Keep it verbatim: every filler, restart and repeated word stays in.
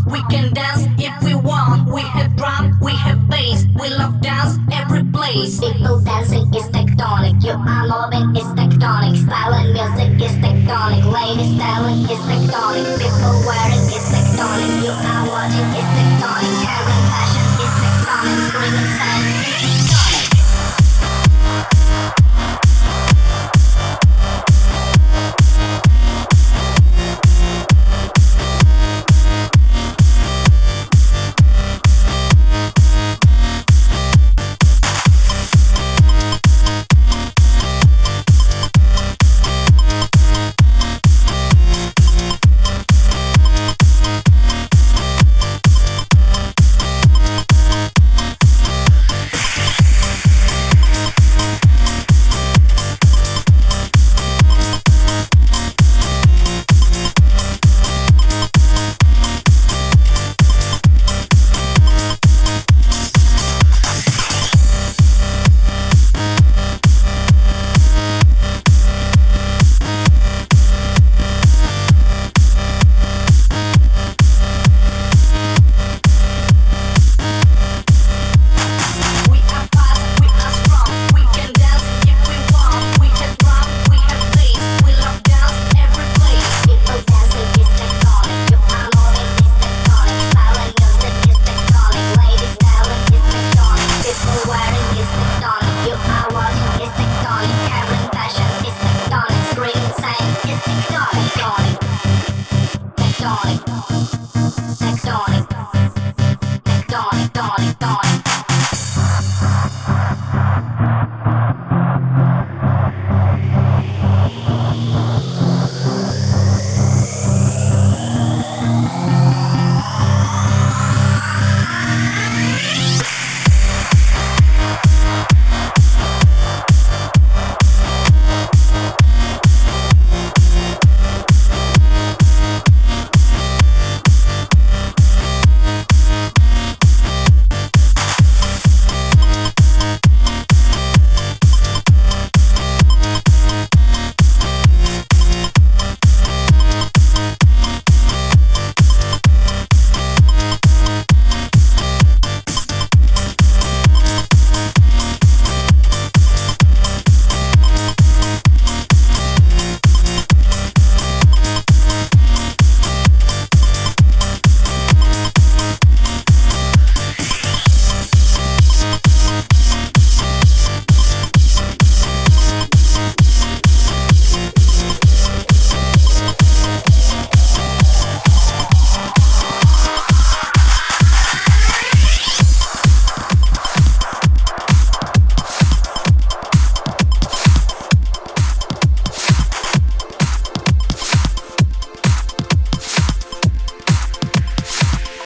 We can dance if we want. We have drum, we have bass. We love dance every place. People dancing is tectonic. You are moving is tectonic. Style and music is tectonic. Ladies styling is tectonic. People wearing is tectonic. You are watching is tectonic. Having passion is tectonic. Screaming silent is tectonic. Tectonic.